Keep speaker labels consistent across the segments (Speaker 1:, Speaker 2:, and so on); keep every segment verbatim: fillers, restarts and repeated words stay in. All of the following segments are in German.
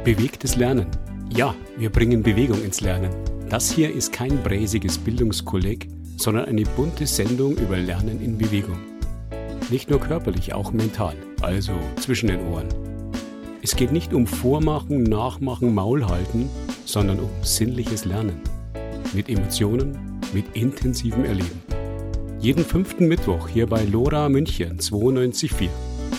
Speaker 1: Bewegtes Lernen. Ja, wir bringen Bewegung ins Lernen. Das hier ist kein bräsiges Bildungskolleg, sondern eine bunte Sendung über Lernen in Bewegung. Nicht nur körperlich, auch mental, also zwischen den Ohren. Es geht nicht um Vormachen, Nachmachen, Maul halten, sondern um sinnliches Lernen. Mit Emotionen, mit intensivem Erleben. Jeden fünften Mittwoch hier bei LoRa München zweiundneunzig Komma vier.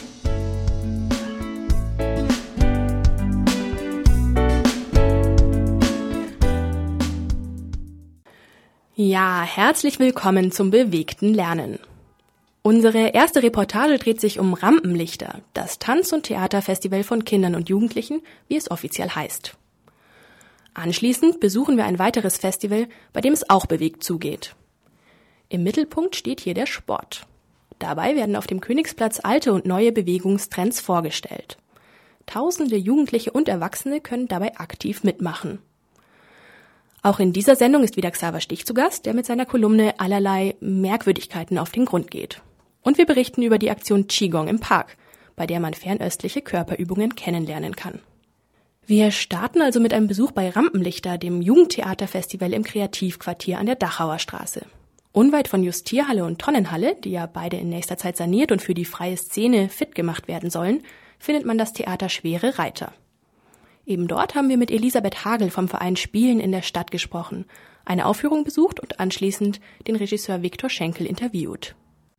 Speaker 2: Ja, herzlich willkommen zum bewegten Lernen. Unsere erste Reportage dreht sich um Rampenlichter, das Tanz- und Theaterfestival von Kindern und Jugendlichen, wie es offiziell heißt. Anschließend besuchen wir ein weiteres Festival, bei dem es auch bewegt zugeht. Im Mittelpunkt steht hier der Sport. Dabei werden auf dem Königsplatz alte und neue Bewegungstrends vorgestellt. Tausende Jugendliche und Erwachsene können dabei aktiv mitmachen. Auch in dieser Sendung ist wieder Xaver Stich zu Gast, der mit seiner Kolumne allerlei Merkwürdigkeiten auf den Grund geht. Und wir berichten über die Aktion Qigong im Park, bei der man fernöstliche Körperübungen kennenlernen kann. Wir starten also mit einem Besuch bei Rampenlichter, dem Jugendtheaterfestival im Kreativquartier an der Dachauer Straße. Unweit von Justierhalle und Tonnenhalle, die ja beide in nächster Zeit saniert und für die freie Szene fit gemacht werden sollen, findet man das Theater Schwere Reiter. Eben dort haben wir mit Elisabeth Hagel vom Verein Spielen in der Stadt gesprochen, eine Aufführung besucht und anschließend den Regisseur Viktor Schenkel interviewt.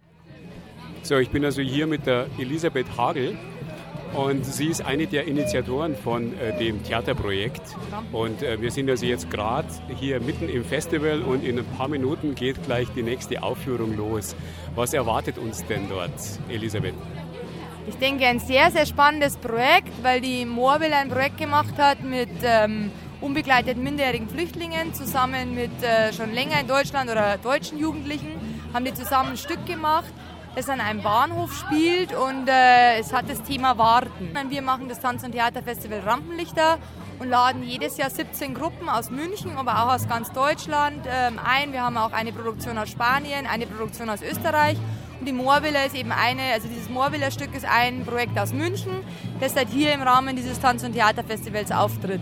Speaker 1: So, ich bin also hier mit der Elisabeth Hagel und sie ist eine der Initiatoren von äh, dem Theaterprojekt. Und äh, wir sind also jetzt gerade hier mitten im Festival und in ein paar Minuten geht gleich die nächste Aufführung los. Was erwartet uns denn dort, Elisabeth?
Speaker 3: Ich denke, ein sehr, sehr spannendes Projekt, weil die Moorwelle ein Projekt gemacht hat mit ähm, unbegleiteten minderjährigen Flüchtlingen, zusammen mit äh, schon länger in Deutschland oder deutschen Jugendlichen, haben die zusammen ein Stück gemacht, das an einem Bahnhof spielt und äh, es hat das Thema Warten. Wir machen das Tanz- und Theaterfestival Rampenlichter und laden jedes Jahr siebzehn Gruppen aus München, aber auch aus ganz Deutschland ähm, ein. Wir haben auch eine Produktion aus Spanien, eine Produktion aus Österreich. Und die Moorwelle ist eben eine, also dieses Moorwiller Stück ist ein Projekt aus München, das halt hier im Rahmen dieses Tanz- und Theaterfestivals auftritt.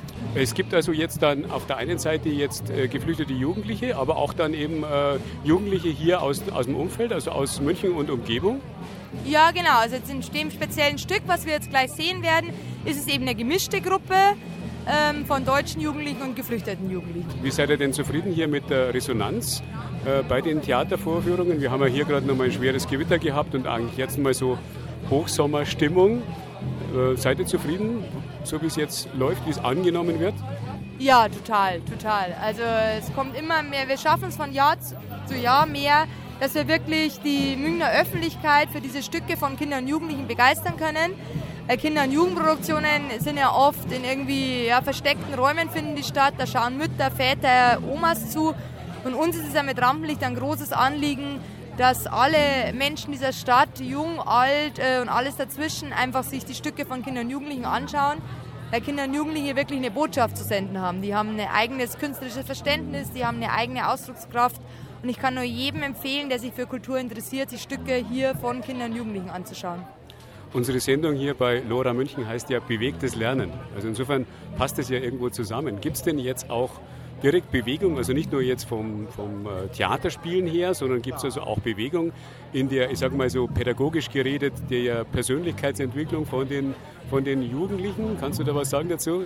Speaker 1: Es gibt also jetzt dann auf der einen Seite jetzt äh, geflüchtete Jugendliche, aber auch dann eben äh, Jugendliche hier aus, aus dem Umfeld, also aus München und Umgebung.
Speaker 3: Ja, genau. Also jetzt in dem speziellen Stück, was wir jetzt gleich sehen werden, ist es eben eine gemischte Gruppe ähm, von deutschen Jugendlichen und geflüchteten Jugendlichen.
Speaker 1: Wie seid ihr denn zufrieden hier mit der Resonanz äh, bei den Theatervorführungen? Wir haben ja hier gerade noch mal ein schweres Gewitter gehabt und eigentlich jetzt mal so Hochsommerstimmung. Äh, seid ihr zufrieden, so wie es jetzt läuft, wie es angenommen wird?
Speaker 3: Ja, total, total. Also es kommt immer mehr, wir schaffen es von Jahr zu Jahr mehr, dass wir wirklich die Münchner Öffentlichkeit für diese Stücke von Kindern und Jugendlichen begeistern können. Kinder- und Jugendproduktionen sind ja oft in irgendwie ja, versteckten Räumen finden die statt, da schauen Mütter, Väter, Omas zu. Und uns ist es ja mit Rampenlicht ein großes Anliegen, dass alle Menschen dieser Stadt, jung, alt äh, und alles dazwischen, einfach sich die Stücke von Kindern und Jugendlichen anschauen, weil Kinder und Jugendliche wirklich eine Botschaft zu senden haben. Die haben ein eigenes künstlerisches Verständnis, die haben eine eigene Ausdruckskraft und ich kann nur jedem empfehlen, der sich für Kultur interessiert, die Stücke hier von Kindern und Jugendlichen anzuschauen.
Speaker 1: Unsere Sendung hier bei LoRa München heißt ja bewegtes Lernen. Also insofern passt das ja irgendwo zusammen. Gibt es denn jetzt auch direkt Bewegung, also nicht nur jetzt vom, vom Theaterspielen her, sondern gibt es also auch Bewegung in der, ich sage mal so pädagogisch geredet, der Persönlichkeitsentwicklung von den, von den Jugendlichen? Kannst du da was sagen dazu?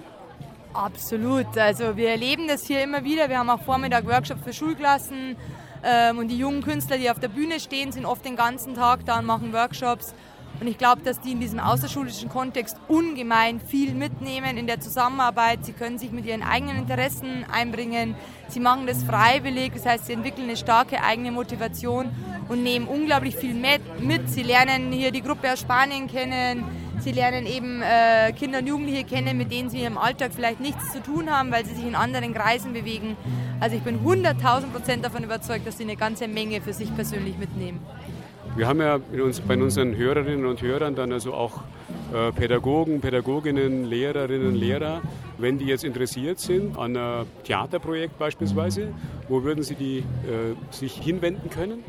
Speaker 3: Absolut, also wir erleben das hier immer wieder. Wir haben auch Vormittag Workshops für Schulklassen ähm, und die jungen Künstler, die auf der Bühne stehen, sind oft den ganzen Tag da und machen Workshops. Und ich glaube, dass die in diesem außerschulischen Kontext ungemein viel mitnehmen in der Zusammenarbeit. Sie können sich mit ihren eigenen Interessen einbringen. Sie machen das freiwillig, das heißt, sie entwickeln eine starke eigene Motivation und nehmen unglaublich viel mit. Sie lernen hier die Gruppe aus Spanien kennen. Sie lernen eben äh, Kinder und Jugendliche kennen, mit denen sie im Alltag vielleicht nichts zu tun haben, weil sie sich in anderen Kreisen bewegen. Also ich bin hunderttausend Prozent davon überzeugt, dass sie eine ganze Menge für sich persönlich mitnehmen.
Speaker 1: Wir haben ja in uns, bei unseren Hörerinnen und Hörern dann also auch äh, Pädagogen, Pädagoginnen, Lehrerinnen, Lehrer. Wenn die jetzt interessiert sind an einem Theaterprojekt beispielsweise, wo würden sie die, äh, sich hinwenden können?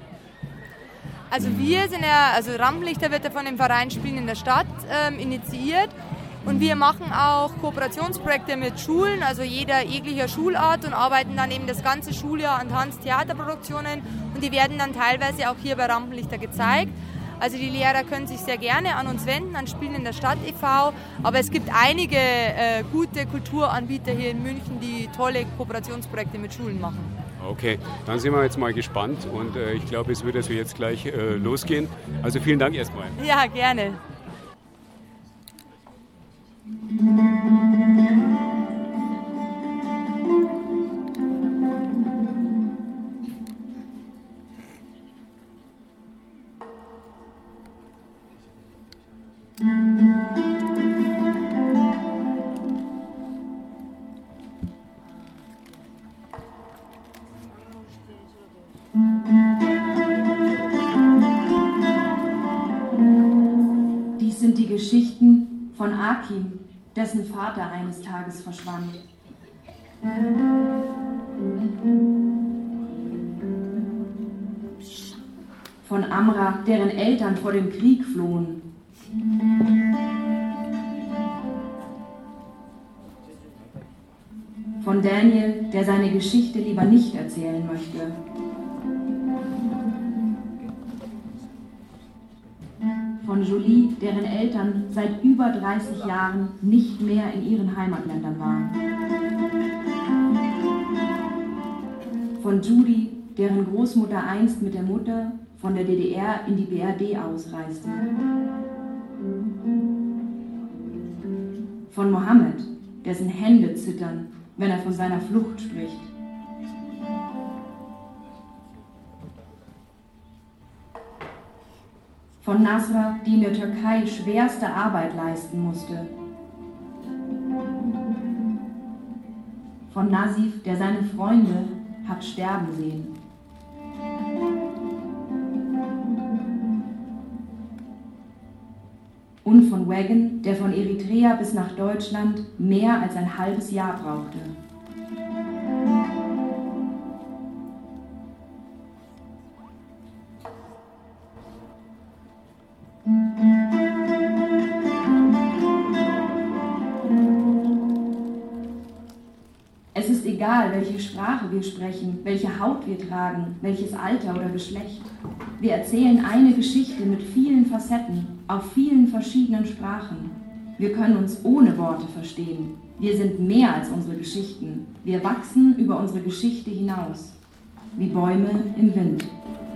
Speaker 3: Also wir sind ja, also Rampenlichter wird ja von dem Verein Spielen in der Stadt ähm, initiiert. Und wir machen auch Kooperationsprojekte mit Schulen, also jeder jeglicher Schulart, und arbeiten dann eben das ganze Schuljahr an Tanztheaterproduktionen und die werden dann teilweise auch hier bei Rampenlichter gezeigt. Also die Lehrer können sich sehr gerne an uns wenden, an Spielen in der Stadt e V, aber es gibt einige äh, gute Kulturanbieter hier in München, die tolle Kooperationsprojekte mit Schulen machen.
Speaker 1: Okay, dann sind wir jetzt mal gespannt und äh, ich glaube, es wird also jetzt gleich äh, losgehen. Also vielen Dank erstmal.
Speaker 3: Ja, gerne.
Speaker 4: Dies sind die Geschichten von Akim, dessen Vater eines Tages verschwand. Von Amra, deren Eltern vor dem Krieg flohen. Von Daniel, der seine Geschichte lieber nicht erzählen möchte. Von Julie, deren Eltern seit über dreißig Jahren nicht mehr in ihren Heimatländern waren. Von Judy, deren Großmutter einst mit der Mutter von der D D R in die B R D ausreiste. Von Mohammed, dessen Hände zittern, wenn er von seiner Flucht spricht. Von Nasra, die in der Türkei schwerste Arbeit leisten musste. Von Nasif, der seine Freunde hat sterben sehen. Und von Wagon, der von Eritrea bis nach Deutschland mehr als ein halbes Jahr brauchte. Es ist egal, welche Sprache wir sprechen, welche Haut wir tragen, welches Alter oder Geschlecht. Wir erzählen eine Geschichte mit vielen Facetten, auf vielen verschiedenen Sprachen. Wir können uns ohne Worte verstehen. Wir sind mehr als unsere Geschichten. Wir wachsen über unsere Geschichte hinaus, wie Bäume im Wind.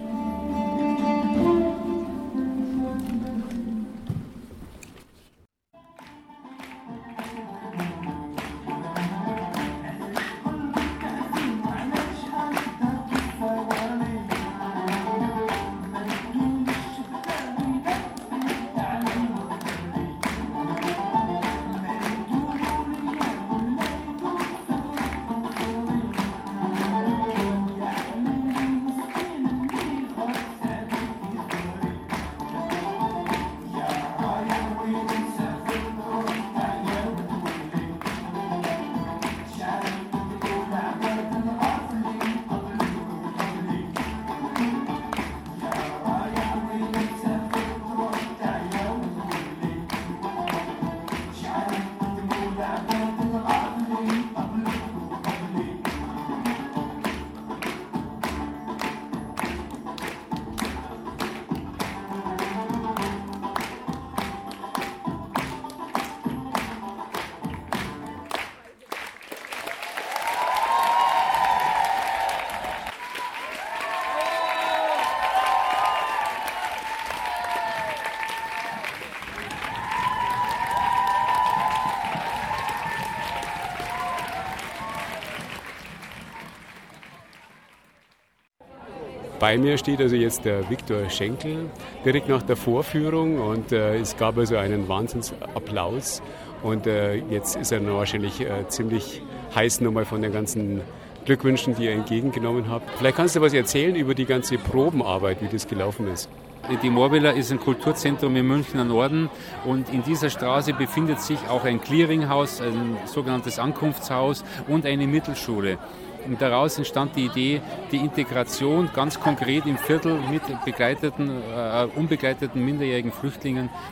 Speaker 1: Bei mir steht also jetzt der Viktor Schenkel direkt nach der Vorführung und äh, es gab also einen Wahnsinnsapplaus und äh, jetzt ist er wahrscheinlich äh, ziemlich heiß nochmal von den ganzen Glückwünschen, die ihr entgegengenommen habt. Vielleicht kannst du was erzählen über die ganze Probenarbeit, wie das gelaufen ist.
Speaker 5: Die Moorvilla ist ein Kulturzentrum im Münchner Norden und in dieser Straße befindet sich auch ein Clearinghaus, ein sogenanntes Ankunftshaus und eine Mittelschule. Und daraus entstand die Idee, die Integration ganz konkret im Viertel mit begleiteten, äh, unbegleiteten minderjährigen Flüchtlingen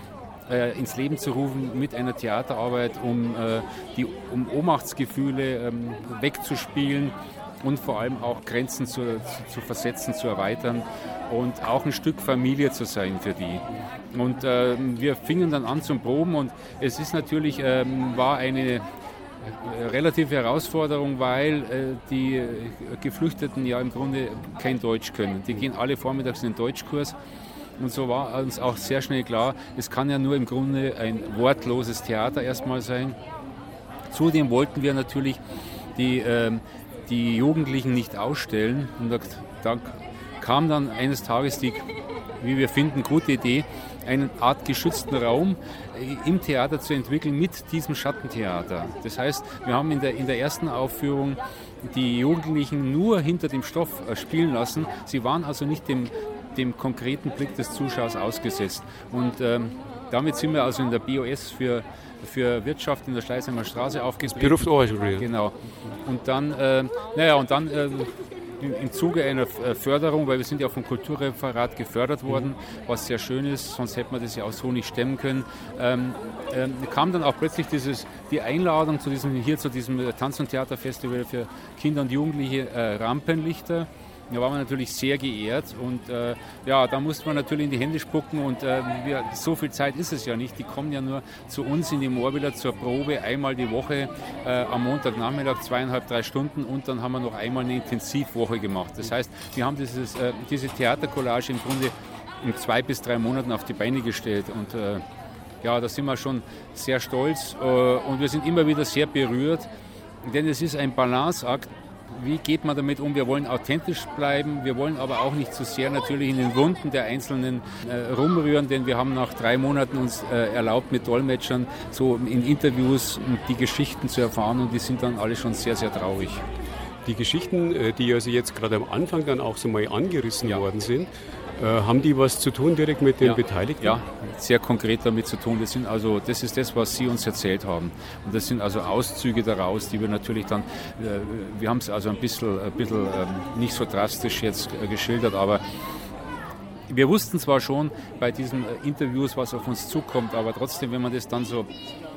Speaker 5: äh, ins Leben zu rufen mit einer Theaterarbeit, um, äh, die, um Ohnmachtsgefühle ähm, wegzuspielen und vor allem auch Grenzen zu, zu, zu versetzen, zu erweitern und auch ein Stück Familie zu sein für die. Und äh, wir fingen dann an zum Proben und es ist natürlich, ähm, war eine relative Herausforderung, weil äh, die Geflüchteten ja im Grunde kein Deutsch können. Die gehen alle vormittags in den Deutschkurs. Und so war uns auch sehr schnell klar, es kann ja nur im Grunde ein wortloses Theater erstmal sein. Zudem wollten wir natürlich die, äh, die Jugendlichen nicht ausstellen. Und da, da kam dann eines Tages die, wie wir finden, gute Idee, eine Art geschützten Raum im Theater zu entwickeln mit diesem Schattentheater. Das heißt, wir haben in der, in der ersten Aufführung die Jugendlichen nur hinter dem Stoff spielen lassen. Sie waren also nicht dem dem konkreten Blick des Zuschauers ausgesetzt. Und ähm, damit sind wir also in der B O S für, für Wirtschaft in der Schleißheimer Straße aufgetreten.
Speaker 1: Berufsoberschule.
Speaker 5: Genau. Und dann, äh, naja, und dann äh, im Zuge einer Förderung, weil wir sind ja vom Kulturreferat gefördert worden, mhm. was sehr schön ist, sonst hätte man das ja auch so nicht stemmen können, ähm, ähm, kam dann auch plötzlich dieses, die Einladung zu diesem, hier zu diesem Tanz- und Theaterfestival für Kinder und Jugendliche äh, Rampenlichter. Da waren wir natürlich sehr geehrt und äh, ja, da musste man natürlich in die Hände spucken und äh, wir, so viel Zeit ist es ja nicht. Die kommen ja nur zu uns in die Moorwiller zur Probe einmal die Woche äh, am Montagnachmittag, zweieinhalb, drei Stunden und dann haben wir noch einmal eine Intensivwoche gemacht. Das heißt, wir haben dieses, äh, diese Theatercollage im Grunde in zwei bis drei Monaten auf die Beine gestellt und äh, ja, da sind wir schon sehr stolz äh, und wir sind immer wieder sehr berührt, denn es ist ein Balanceakt. Wie geht man damit um? Wir wollen authentisch bleiben, wir wollen aber auch nicht zu sehr natürlich in den Wunden der Einzelnen äh, rumrühren, denn wir haben nach drei Monaten uns äh, erlaubt, mit Dolmetschern so in Interviews die Geschichten zu erfahren und die sind dann alle schon sehr, sehr traurig.
Speaker 1: Die Geschichten, die also jetzt gerade am Anfang dann auch so mal angerissen
Speaker 5: ja.
Speaker 1: worden sind, äh, haben die was zu tun direkt mit den
Speaker 5: ja.
Speaker 1: Beteiligten?
Speaker 5: Ja, sehr konkret damit zu tun. Das sind also, das ist das, was Sie uns erzählt haben. Und das sind also Auszüge daraus, die wir natürlich dann, äh, wir haben es also ein bisschen, ein bisschen ähm, nicht so drastisch jetzt äh, geschildert, aber wir wussten zwar schon bei diesen äh, Interviews, was auf uns zukommt, aber trotzdem, wenn man das dann so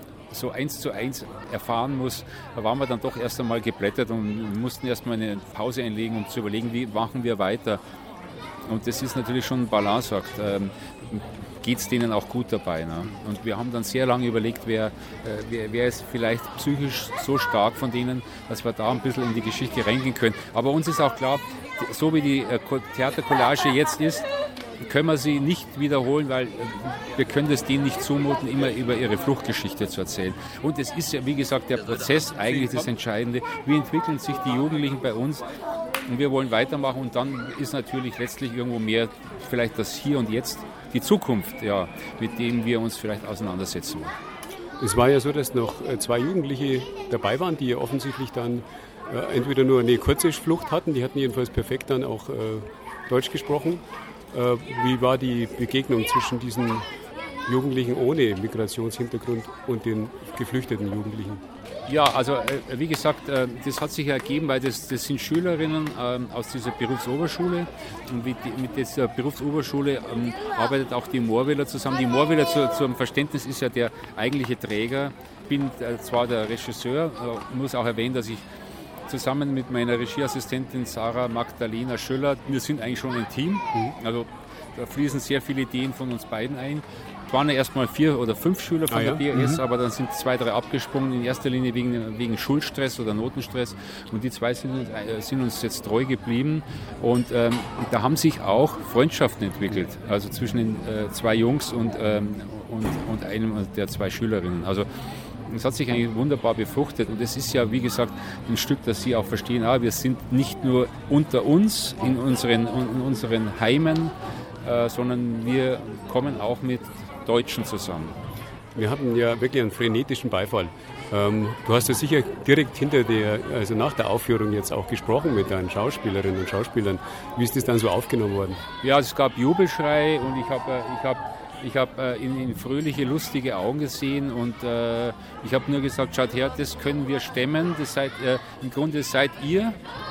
Speaker 5: so eins zu eins erfahren muss, da waren wir dann doch erst einmal geblättert und mussten erst mal eine Pause einlegen, um zu überlegen, wie machen wir weiter. Und das ist natürlich schon ein Balanceakt. Ähm, geht es denen auch gut dabei? Ne? Und wir haben dann sehr lange überlegt, wer, äh, wer, wer ist vielleicht psychisch so stark von denen, dass wir da ein bisschen in die Geschichte reingehen können. Aber uns ist auch klar, so wie die äh, Theatercollage jetzt ist, können wir sie nicht wiederholen, weil wir können es denen nicht zumuten, immer über ihre Fluchtgeschichte zu erzählen. Und es ist ja, wie gesagt, der Prozess eigentlich das Entscheidende. Wie entwickeln sich die Jugendlichen bei uns? Und wir wollen weitermachen und dann ist natürlich letztlich irgendwo mehr vielleicht das Hier und Jetzt, die Zukunft, ja, mit dem wir uns vielleicht auseinandersetzen.
Speaker 1: Es war ja so, dass noch zwei Jugendliche dabei waren, die offensichtlich dann äh, entweder nur eine kurze Flucht hatten, die hatten jedenfalls perfekt dann auch äh, Deutsch gesprochen. Äh, wie war die Begegnung zwischen diesen Jugendlichen ohne Migrationshintergrund und den geflüchteten Jugendlichen?
Speaker 5: Ja, also äh, wie gesagt, äh, das hat sich ergeben, weil das, das sind Schülerinnen äh, aus dieser Berufsoberschule und mit, mit dieser Berufsoberschule ähm, arbeitet auch die Moorwiller zusammen. Die Moorwiller zu, zum Verständnis ist ja der eigentliche Träger. Ich bin äh, zwar der Regisseur, äh, muss auch erwähnen, dass ich zusammen mit meiner Regieassistentin Sarah Magdalena Schöller, wir sind eigentlich schon ein Team, mhm. also da fließen sehr viele Ideen von uns beiden ein. Es waren ja erstmal vier oder fünf Schüler von ah, der ja? B S, mhm. aber dann sind zwei, drei abgesprungen, in erster Linie wegen, wegen Schulstress oder Notenstress und die zwei sind, sind uns jetzt treu geblieben und ähm, da haben sich auch Freundschaften entwickelt, also zwischen den äh, zwei Jungs und, ähm, und, und einem der zwei Schülerinnen. Also es hat sich eigentlich wunderbar befruchtet und es ist ja, wie gesagt, ein Stück, dass Sie auch verstehen, ah, wir sind nicht nur unter uns in unseren, in unseren Heimen, äh, sondern wir kommen auch mit Deutschen zusammen.
Speaker 1: Wir hatten ja wirklich einen frenetischen Beifall. Ähm, du hast ja sicher direkt hinter der, also nach der Aufführung jetzt auch gesprochen mit deinen Schauspielerinnen und Schauspielern. Wie ist das dann so aufgenommen worden?
Speaker 5: Ja, es gab Jubelschrei und ich habe ich hab Ich habe äh, in, in fröhliche, lustige Augen gesehen und äh, ich habe nur gesagt, schaut her, das können wir stemmen, das seid, äh, im Grunde seid ihr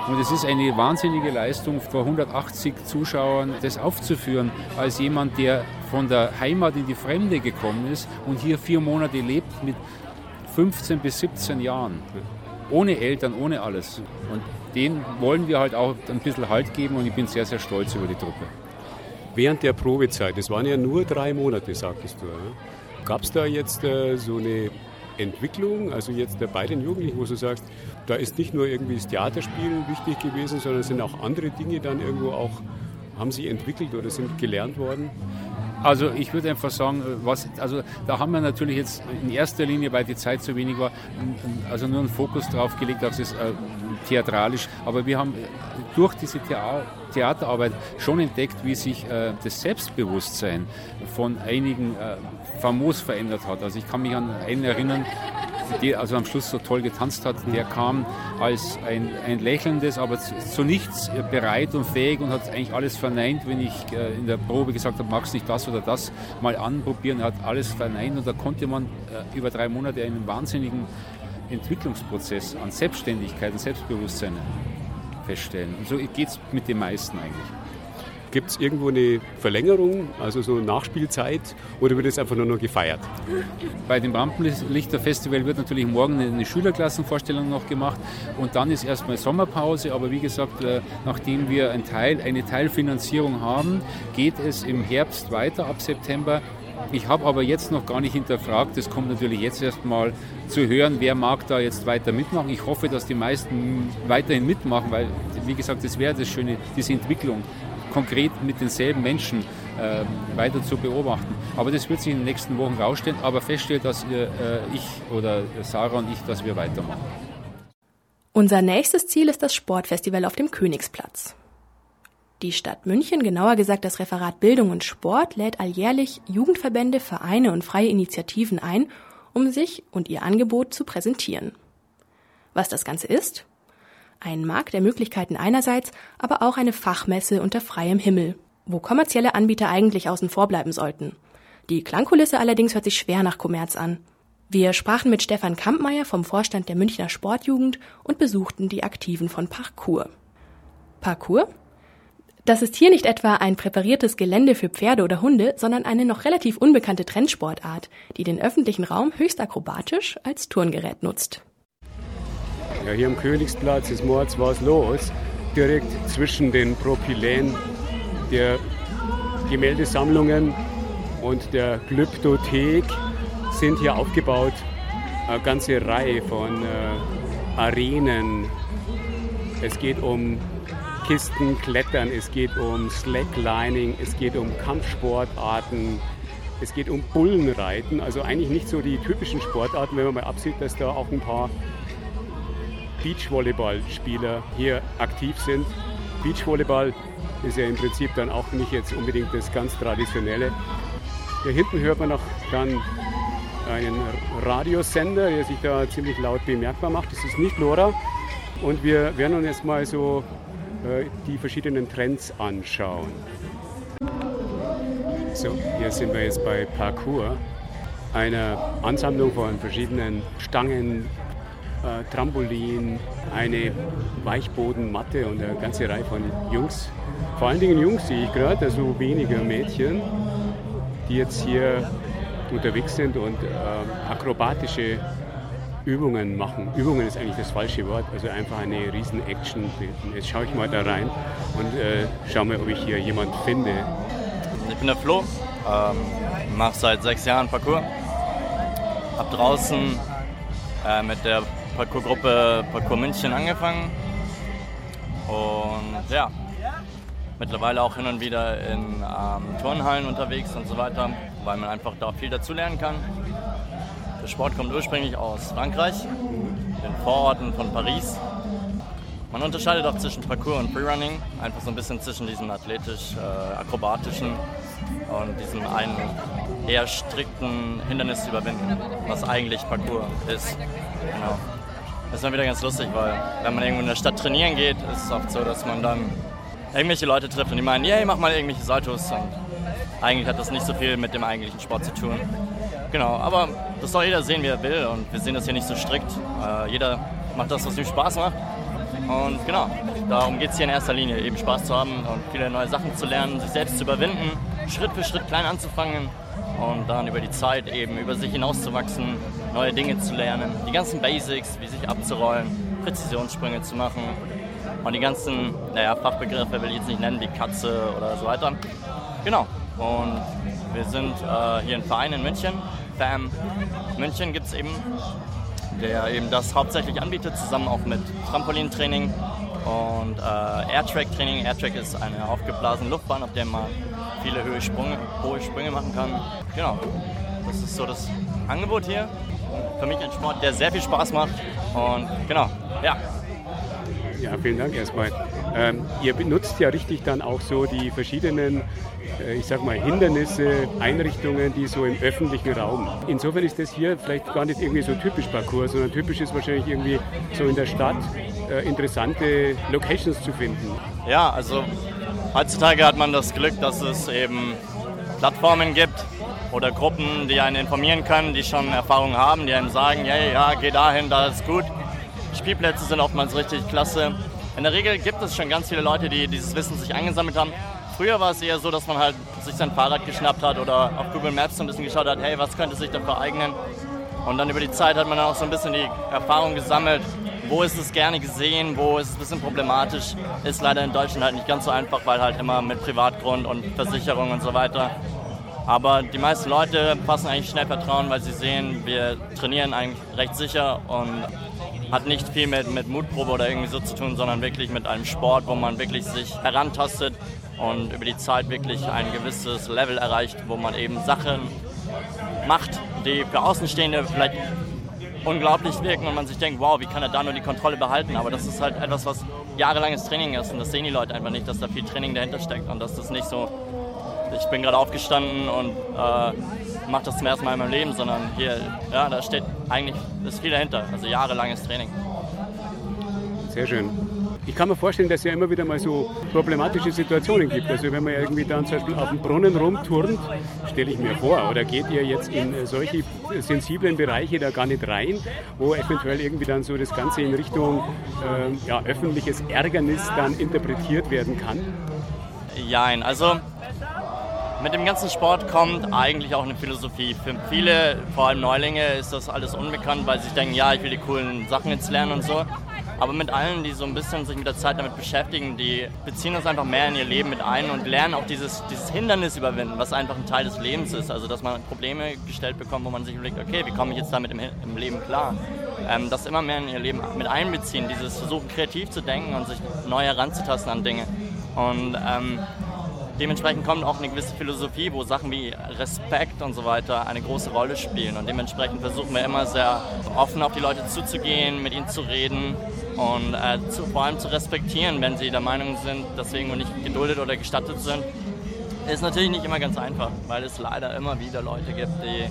Speaker 5: Und es ist eine wahnsinnige Leistung, vor hundertachtzig Zuschauern das aufzuführen, als jemand, der von der Heimat in die Fremde gekommen ist und hier vier Monate lebt mit fünfzehn bis siebzehn Jahren. Ohne Eltern, ohne alles. Und denen wollen wir halt auch ein bisschen Halt geben und ich bin sehr, sehr stolz über die Truppe.
Speaker 1: Während der Probezeit, das waren ja nur drei Monate, sagtest du, ja? Gab es da jetzt äh, so eine Entwicklung, also jetzt äh, bei den Jugendlichen, wo du sagst, da ist nicht nur irgendwie das Theaterspielen wichtig gewesen, sondern es sind auch andere Dinge dann irgendwo auch, haben sich entwickelt oder sind gelernt worden?
Speaker 5: Also ich würde einfach sagen, was, also da haben wir natürlich jetzt in erster Linie, weil die Zeit so wenig war, also nur einen Fokus drauf gelegt auf das äh, theatralisch. Aber wir haben durch diese Thea- Theaterarbeit schon entdeckt, wie sich äh, das Selbstbewusstsein von einigen äh, famos verändert hat. Also ich kann mich an einen erinnern, der also am Schluss so toll getanzt hat, der kam als ein, ein lächelndes, aber zu, zu nichts bereit und fähig und hat eigentlich alles verneint, wenn ich äh, in der Probe gesagt habe, magst du nicht das oder das mal anprobieren. Er hat alles verneint und da konnte man äh, über drei Monate einen wahnsinnigen Entwicklungsprozess an Selbstständigkeit und Selbstbewusstsein feststellen. Und so geht es mit den meisten eigentlich.
Speaker 1: Gibt es irgendwo eine Verlängerung, also so Nachspielzeit, oder wird es einfach nur noch gefeiert?
Speaker 5: Bei dem Rampenlichter-Festival wird natürlich morgen eine Schülerklassenvorstellung noch gemacht und dann ist erstmal Sommerpause, aber wie gesagt, nachdem wir ein Teil, eine Teilfinanzierung haben, geht es im Herbst weiter ab September. Ich habe aber jetzt noch gar nicht hinterfragt, das kommt natürlich jetzt erst mal zu hören, wer mag da jetzt weiter mitmachen. Ich hoffe, dass die meisten weiterhin mitmachen, weil, wie gesagt, das wäre das Schöne, diese Entwicklung konkret mit denselben Menschen äh, weiter zu beobachten. Aber das wird sich in den nächsten Wochen rausstellen, aber feststellen, dass äh, ich oder Sarah und ich, dass wir weitermachen.
Speaker 2: Unser nächstes Ziel ist das Sportfestival auf dem Königsplatz. Die Stadt München, genauer gesagt das Referat Bildung und Sport, lädt alljährlich Jugendverbände, Vereine und freie Initiativen ein, um sich und ihr Angebot zu präsentieren. Was das Ganze ist? Ein Markt der Möglichkeiten einerseits, aber auch eine Fachmesse unter freiem Himmel, wo kommerzielle Anbieter eigentlich außen vor bleiben sollten. Die Klangkulisse allerdings hört sich schwer nach Kommerz an. Wir sprachen mit Stefan Kampmeier vom Vorstand der Münchner Sportjugend und besuchten die Aktiven von Parkour. Parkour? Das ist hier nicht etwa ein präpariertes Gelände für Pferde oder Hunde, sondern eine noch relativ unbekannte Trendsportart, die den öffentlichen Raum höchst akrobatisch als Turngerät nutzt.
Speaker 1: Ja, hier am Königsplatz ist morgens was los. Direkt zwischen den Propyläen der Gemäldesammlungen und der Glyptothek sind hier aufgebaut eine ganze Reihe von äh, Arenen. Es geht um Kistenklettern, es geht um Slacklining, es geht um Kampfsportarten, es geht um Bullenreiten. Also eigentlich nicht so die typischen Sportarten, wenn man mal absieht, dass da auch ein paar Beachvolleyballspieler hier aktiv sind. Beachvolleyball ist ja im Prinzip dann auch nicht jetzt unbedingt das ganz Traditionelle. Hier hinten hört man noch dann einen Radiosender, der sich da ziemlich laut bemerkbar macht. Das ist nicht Lora. Und wir werden uns jetzt mal so äh, die verschiedenen Trends anschauen. So, hier sind wir jetzt bei Parkour, einer Ansammlung von verschiedenen Stangen, Äh, Trampolin, eine Weichbodenmatte und eine ganze Reihe von Jungs. Vor allen Dingen Jungs sehe ich gerade, also weniger Mädchen, die jetzt hier unterwegs sind und äh, akrobatische Übungen machen. Übungen ist eigentlich das falsche Wort, also einfach eine riesen Action bilden. Jetzt schaue ich mal da rein und äh, schaue mal, ob ich hier jemanden finde.
Speaker 6: Ich bin der Flo, ähm, mache seit sechs Jahren Parkour. Hab draußen äh, mit der Parkour-Gruppe Parkour München angefangen und ja, mittlerweile auch hin und wieder in ähm, Turnhallen unterwegs und so weiter, weil man einfach da viel dazu lernen kann. Der Sport kommt ursprünglich aus Frankreich, den Vororten von Paris. Man unterscheidet auch zwischen Parkour und Freerunning, einfach so ein bisschen zwischen diesem athletisch-akrobatischen äh, und diesem einen eher strikten Hindernis zu überwinden, was eigentlich Parkour ist. Genau. Das ist dann wieder ganz lustig, weil wenn man irgendwo in der Stadt trainieren geht, ist es oft so, dass man dann irgendwelche Leute trifft und die meinen, yeah, mach mal irgendwelche Saltos und eigentlich hat das nicht so viel mit dem eigentlichen Sport zu tun. Genau, aber das soll jeder sehen, wie er will und wir sehen das hier nicht so strikt. Äh, jeder macht das, was ihm Spaß macht Und genau, darum geht es hier in erster Linie, eben Spaß zu haben und viele neue Sachen zu lernen, sich selbst zu überwinden, Schritt für Schritt klein anzufangen und dann über die Zeit eben über sich hinauszuwachsen, neue Dinge zu lernen, die ganzen Basics, wie sich abzurollen, Präzisionssprünge zu machen und die ganzen, naja, Fachbegriffe will ich jetzt nicht nennen, wie Katze oder so weiter. Genau, und wir sind äh, hier ein Verein in München, F A M München gibt es eben, der eben das hauptsächlich anbietet, zusammen auch mit Trampolintraining und äh, Airtrack-Training. Airtrack ist eine aufgeblasene Luftbahn, auf der man viele hohe Sprünge, hohe Sprünge machen kann. Genau, das ist so das Angebot hier. Für mich ein Sport, der sehr viel Spaß macht und genau, ja.
Speaker 1: Ja, vielen Dank erstmal. Ähm, ihr benutzt ja richtig dann auch so die verschiedenen, äh, ich sag mal, Hindernisse, Einrichtungen, die so im öffentlichen Raum. Insofern ist das hier vielleicht gar nicht irgendwie so typisch Parkour, sondern typisch ist wahrscheinlich irgendwie so in der Stadt äh, interessante Locations zu finden.
Speaker 6: Ja, also heutzutage hat man das Glück, dass es eben Plattformen gibt oder Gruppen, die einen informieren können, die schon Erfahrung haben, die einem sagen, hey, ja, geh dahin, da ist gut. Spielplätze sind oftmals richtig klasse. In der Regel gibt es schon ganz viele Leute, die dieses Wissen sich eingesammelt haben. Früher war es eher so, dass man halt sich sein Fahrrad geschnappt hat oder auf Google Maps so ein bisschen geschaut hat, hey, was könnte sich da vereignen? Und dann über die Zeit hat man dann auch so ein bisschen die Erfahrung gesammelt, wo ist es gerne gesehen, wo ist es ein bisschen problematisch. Ist leider in Deutschland halt nicht ganz so einfach, weil halt immer mit Privatgrund und Versicherung und so weiter. Aber die meisten Leute fassen eigentlich schnell Vertrauen, weil sie sehen, wir trainieren eigentlich recht sicher und hat nicht viel mit, mit Mutprobe oder irgendwie so zu tun, sondern wirklich mit einem Sport, wo man wirklich sich herantastet und über die Zeit wirklich ein gewisses Level erreicht, wo man eben Sachen macht, die für Außenstehende vielleicht unglaublich wirken und man sich denkt, wow, wie kann er da nur die Kontrolle behalten? Aber das ist halt etwas, was jahrelanges Training ist und das sehen die Leute einfach nicht, dass da viel Training dahinter steckt und dass das nicht so, ich bin gerade aufgestanden und äh, mache das zum ersten Mal in meinem Leben, sondern hier, ja, da steht eigentlich, ist viel dahinter, also jahrelanges Training.
Speaker 1: Sehr schön. Ich kann mir vorstellen, dass es ja immer wieder mal so problematische Situationen gibt. Also wenn man irgendwie dann zum Beispiel auf dem Brunnen rumturnt, stelle ich mir vor, oder geht ihr jetzt in solche sensiblen Bereiche da gar nicht rein, wo eventuell irgendwie dann so das Ganze in Richtung äh, ja, öffentliches Ärgernis dann interpretiert werden kann?
Speaker 6: Jein, also mit dem ganzen Sport kommt eigentlich auch eine Philosophie. Für viele, vor allem Neulinge, ist das alles unbekannt, weil sie sich denken, ja, ich will die coolen Sachen jetzt lernen und so. Aber mit allen, die so ein bisschen sich mit der Zeit damit beschäftigen, die beziehen das einfach mehr in ihr Leben mit ein und lernen auch dieses, dieses Hindernis überwinden, was einfach ein Teil des Lebens ist. Also dass man Probleme gestellt bekommt, wo man sich überlegt, okay, wie komme ich jetzt damit im, im Leben klar? Ähm, das immer mehr in ihr Leben mit einbeziehen, dieses Versuchen kreativ zu denken und sich neu heranzutasten an Dinge. Und ähm, dementsprechend kommt auch eine gewisse Philosophie, wo Sachen wie Respekt und so weiter eine große Rolle spielen. Und dementsprechend versuchen wir immer sehr offen auf die Leute zuzugehen, mit ihnen zu reden und äh, zu, vor allem zu respektieren, wenn sie der Meinung sind, dass wir irgendwo nicht geduldet oder gestattet sind. Ist natürlich nicht immer ganz einfach, weil es leider immer wieder Leute gibt, die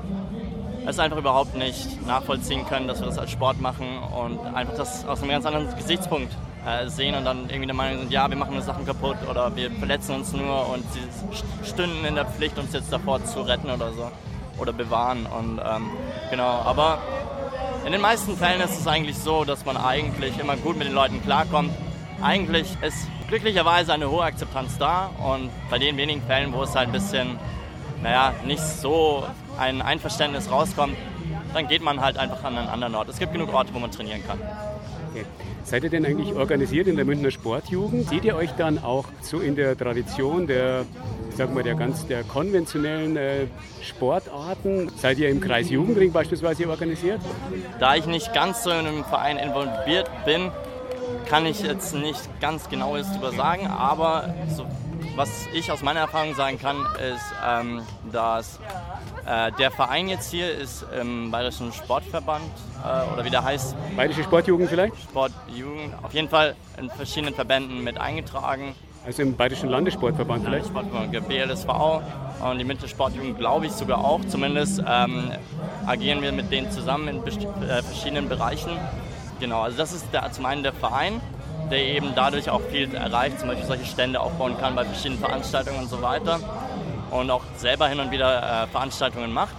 Speaker 6: es einfach überhaupt nicht nachvollziehen können, dass wir das als Sport machen und einfach das aus einem ganz anderen Gesichtspunkt äh, sehen und dann irgendwie der Meinung sind, ja, wir machen Sachen kaputt oder wir verletzen uns nur und sie stünden in der Pflicht, uns jetzt davor zu retten oder so oder bewahren. Und ähm, genau, aber in den meisten Fällen ist es eigentlich so, dass man eigentlich immer gut mit den Leuten klarkommt. Eigentlich ist glücklicherweise eine hohe Akzeptanz da und bei den wenigen Fällen, wo es halt ein bisschen, naja, nicht so ein Einverständnis rauskommt, dann geht man halt einfach an einen anderen Ort. Es gibt genug Orte, wo man trainieren kann.
Speaker 1: Okay. Seid ihr denn eigentlich organisiert in der Münchner Sportjugend? Seht ihr euch dann auch so in der Tradition der, ich sag mal, der ganz der konventionellen äh, Sportarten? Seid ihr im Kreis Jugendring beispielsweise organisiert?
Speaker 6: Da ich nicht ganz so in einem Verein involviert bin, kann ich jetzt nicht ganz Genaues darüber sagen, aber so, was ich aus meiner Erfahrung sagen kann, ist, ähm, dass äh, der Verein jetzt hier ist im Bayerischen Sportverband, äh, oder wie der heißt.
Speaker 1: Bayerische Sportjugend vielleicht?
Speaker 6: Sportjugend, auf jeden Fall in verschiedenen Verbänden mit eingetragen.
Speaker 1: Also im Bayerischen Landessportverband vielleicht?
Speaker 6: Landessportverband, der B L S V und die Münchner Sportjugend glaube ich sogar auch. Zumindest ähm, agieren wir mit denen zusammen in besti- äh, verschiedenen Bereichen. Genau, also das ist der, zum einen der Verein, der eben dadurch auch viel erreicht, zum Beispiel solche Stände aufbauen kann bei verschiedenen Veranstaltungen und so weiter und auch selber hin und wieder äh, Veranstaltungen macht.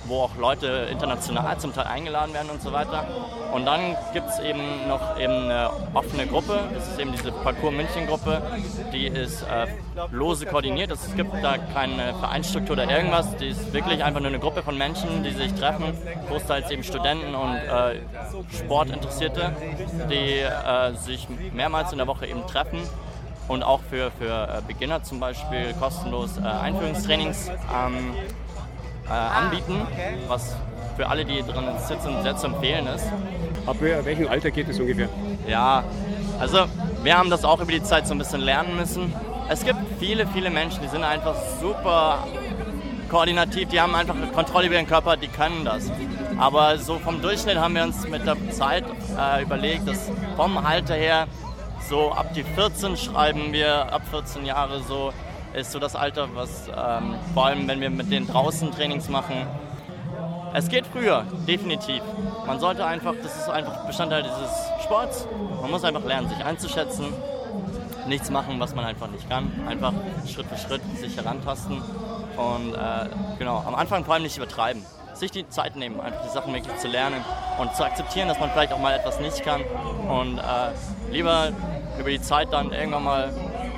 Speaker 6: wo auch Leute international zum Teil eingeladen werden und so weiter. Und dann gibt es eben noch eben eine offene Gruppe, das ist eben diese Parcours München Gruppe, die ist äh, lose koordiniert, es gibt da keine Vereinsstruktur oder irgendwas, die ist wirklich einfach nur eine Gruppe von Menschen, die sich treffen, großteils eben Studenten und äh, Sportinteressierte, die äh, sich mehrmals in der Woche eben treffen und auch für, für Beginner zum Beispiel kostenlos äh, Einführungstrainings ähm, äh, anbieten, was für alle, die drin sitzen, sehr zu empfehlen ist.
Speaker 1: Ab welchem Alter geht es ungefähr?
Speaker 6: Ja, also wir haben das auch über die Zeit so ein bisschen lernen müssen. Es gibt viele, viele Menschen, die sind einfach super koordinativ, die haben einfach eine Kontrolle über ihren Körper, die können das. Aber so vom Durchschnitt haben wir uns mit der Zeit äh, überlegt, dass vom Alter her so ab die vierzehn schreiben wir, ab vierzehn Jahre so ist so das Alter, was ähm, vor allem wenn wir mit denen draußen Trainings machen. Es geht früher, definitiv. Man sollte einfach, das ist einfach Bestandteil dieses Sports, man muss einfach lernen, sich einzuschätzen, nichts machen, was man einfach nicht kann, einfach Schritt für Schritt sich herantasten und äh, genau, am Anfang vor allem nicht übertreiben. Sich die Zeit nehmen, einfach die Sachen wirklich zu lernen und zu akzeptieren, dass man vielleicht auch mal etwas nicht kann und äh, lieber über die Zeit dann irgendwann mal,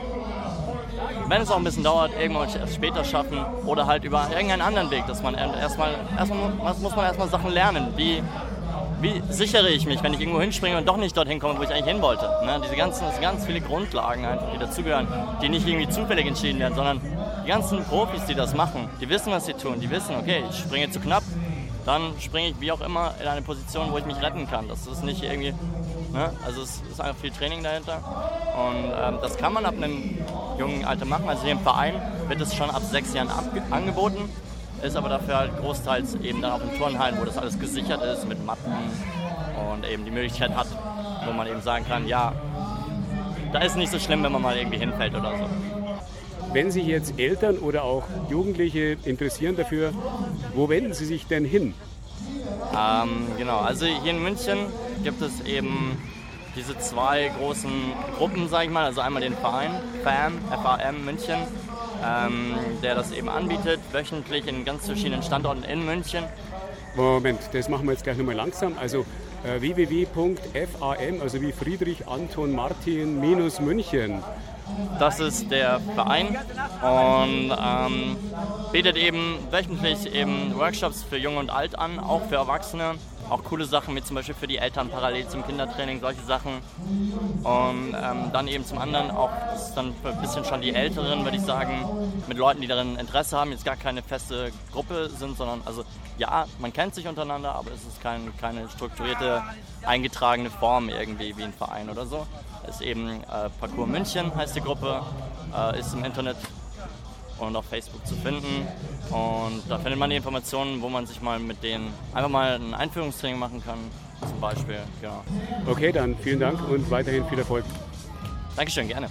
Speaker 6: wenn es auch ein bisschen dauert, irgendwann erst später schaffen oder halt über irgendeinen anderen Weg, dass man erstmal, erstmal muss man erstmal Sachen lernen, wie, wie sichere ich mich, wenn ich irgendwo hinspringe und doch nicht dorthin komme, wo ich eigentlich hin wollte. Ne? Diese ganzen, das sind ganz viele Grundlagen einfach, die dazugehören, die nicht irgendwie zufällig entschieden werden, sondern die ganzen Profis, die das machen, die wissen, was sie tun, die wissen, okay, ich springe zu knapp, dann springe ich wie auch immer in eine Position, wo ich mich retten kann. Das ist nicht irgendwie, ne? Also es ist einfach viel Training dahinter und ähm, das kann man ab einem jungen Alter machen. Also hier im Verein wird es schon ab sechs Jahren angeboten, ist aber dafür halt großteils eben dann auch in Turnhallen, wo das alles gesichert ist mit Matten und eben die Möglichkeit hat, wo man eben sagen kann, ja, da ist nicht so schlimm, wenn man mal irgendwie hinfällt oder so.
Speaker 1: Wenn sich jetzt Eltern oder auch Jugendliche interessieren dafür, wo wenden sie sich denn hin?
Speaker 6: Ähm, genau, also hier in München gibt es eben diese zwei großen Gruppen, sage ich mal, also einmal den Verein F A M, F A M München, ähm, der das eben anbietet, wöchentlich in ganz verschiedenen Standorten in München.
Speaker 1: Moment, das machen wir jetzt gleich nochmal langsam. Also äh, w w w punkt f a m, also wie Friedrich Anton Martin minus München.
Speaker 6: Das ist der Verein und ähm, bietet eben wöchentlich eben Workshops für Jung und Alt an, auch für Erwachsene. Auch coole Sachen, wie zum Beispiel für die Eltern parallel zum Kindertraining, solche Sachen. Und ähm, dann eben zum anderen auch, das ist dann ein bisschen schon die Älteren, würde ich sagen, mit Leuten, die darin Interesse haben, jetzt gar keine feste Gruppe sind, sondern, also ja, man kennt sich untereinander, aber es ist kein, keine strukturierte, eingetragene Form irgendwie wie ein Verein oder so. Ist eben äh, Parcours München heißt die Gruppe, äh, ist im Internet und auf Facebook zu finden und da findet man die Informationen, wo man sich mal mit denen einfach mal ein Einführungstraining machen kann, zum Beispiel. Genau.
Speaker 1: Okay, dann vielen Dank und weiterhin viel Erfolg.
Speaker 6: Dankeschön, gerne.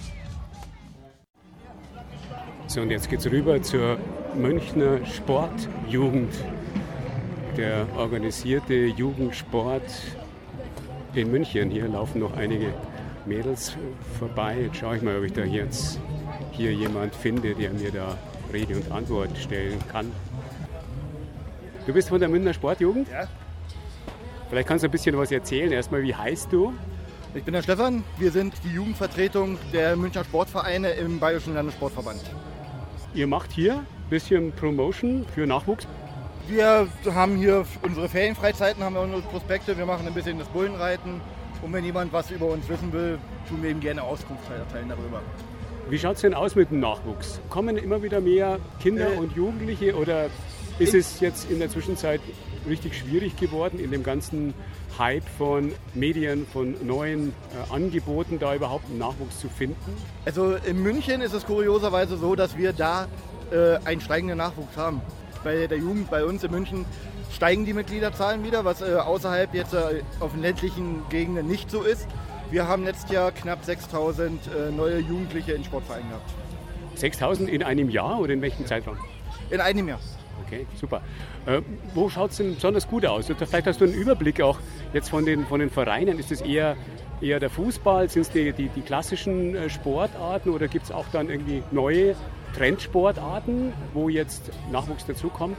Speaker 1: So, und jetzt geht's rüber zur Münchner Sportjugend. Der organisierte Jugendsport in München. Hier laufen noch einige Mädels vorbei. Jetzt schaue ich mal, ob ich da jetzt hier jemand finde, der mir da Rede und Antwort stellen kann. Du bist von der Münchner Sportjugend?
Speaker 7: Ja.
Speaker 1: Vielleicht kannst du ein bisschen was erzählen. Erstmal, wie heißt du?
Speaker 7: Ich bin der Stefan. Wir sind die Jugendvertretung der Münchner Sportvereine im Bayerischen Landessportverband.
Speaker 1: Ihr macht hier ein bisschen Promotion für Nachwuchs?
Speaker 7: Wir haben hier unsere Ferienfreizeiten, haben wir unsere Prospekte. Wir machen ein bisschen das Bullenreiten. Und wenn jemand was über uns wissen will, tun wir ihm gerne Auskunft erteilen darüber.
Speaker 1: Wie schaut es denn aus mit dem Nachwuchs? Kommen immer wieder mehr Kinder
Speaker 7: äh,
Speaker 1: und Jugendliche oder ist es jetzt in der Zwischenzeit richtig schwierig geworden, in dem ganzen Hype von Medien, von neuen äh, Angeboten, da überhaupt einen Nachwuchs zu finden?
Speaker 7: Also in München ist es kurioserweise so, dass wir da äh, einen steigenden Nachwuchs haben. Bei der Jugend bei uns in München steigen die Mitgliederzahlen wieder, was äh, außerhalb jetzt äh, auf den ländlichen Gegenden nicht so ist. Wir haben letztes Jahr knapp sechstausend äh, neue Jugendliche in Sportvereinen gehabt.
Speaker 1: sechstausend in einem Jahr oder in welchem Zeitraum?
Speaker 7: In einem Jahr.
Speaker 1: Okay, super. Äh, wo schaut es denn besonders gut aus? Vielleicht hast du einen Überblick auch jetzt von den, von den Vereinen. Ist es eher, eher der Fußball? Sind es die, die, die klassischen äh, Sportarten oder gibt es auch dann irgendwie neue Trendsportarten, wo jetzt Nachwuchs dazukommt?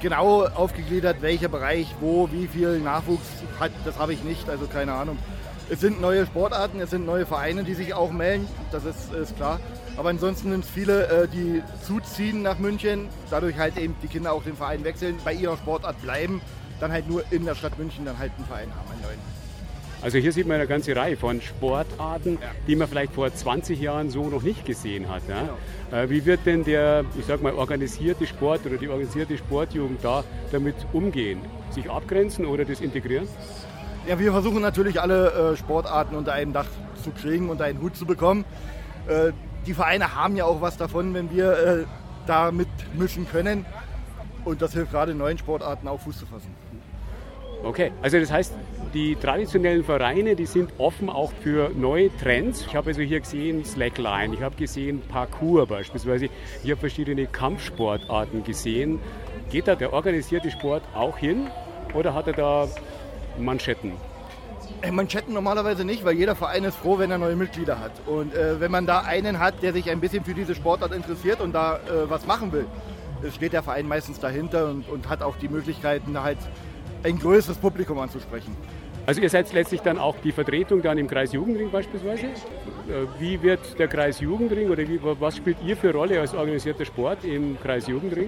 Speaker 7: genau aufgegliedert, welcher Bereich, wo, wie viel Nachwuchs hat, das habe ich nicht, also keine Ahnung. Es sind neue Sportarten, es sind neue Vereine, die sich auch melden, das ist, ist klar. Aber ansonsten sind es viele, die zuziehen nach München, dadurch halt eben die Kinder auch den Verein wechseln, bei ihrer Sportart bleiben, dann halt nur in der Stadt München dann halt einen Verein haben, einen neuen.
Speaker 1: Also hier sieht man eine ganze Reihe von Sportarten, ja, die man vielleicht vor zwanzig Jahren so noch nicht gesehen hat. Ja? Genau. Wie wird denn der, ich sag mal, organisierte Sport oder die organisierte Sportjugend da damit umgehen? Sich abgrenzen oder das integrieren?
Speaker 7: Ja, wir versuchen natürlich alle äh, Sportarten unter einem Dach zu kriegen, unter einen Hut zu bekommen. Äh, die Vereine haben ja auch was davon, wenn wir äh, da mitmischen können. Und das hilft gerade neuen Sportarten auch Fuß zu fassen.
Speaker 1: Okay, also das heißt, die traditionellen Vereine, die sind offen auch für neue Trends. Ich habe also hier gesehen Slackline, ich habe gesehen Parkour beispielsweise, ich habe verschiedene Kampfsportarten gesehen. Geht da der organisierte Sport auch hin oder hat er da Manschetten?
Speaker 7: Manschetten normalerweise nicht, weil jeder Verein ist froh, wenn er neue Mitglieder hat. Und äh, wenn man da einen hat, der sich ein bisschen für diese Sportart interessiert und da äh, was machen will, steht der Verein meistens dahinter und, und hat auch die Möglichkeiten, da halt ein größeres Publikum anzusprechen.
Speaker 1: Also ihr seid letztlich dann auch die Vertretung dann im Kreis Jugendring beispielsweise? Wie wird der Kreis Jugendring oder wie, was spielt ihr für Rolle als organisierter Sport im Kreis Jugendring?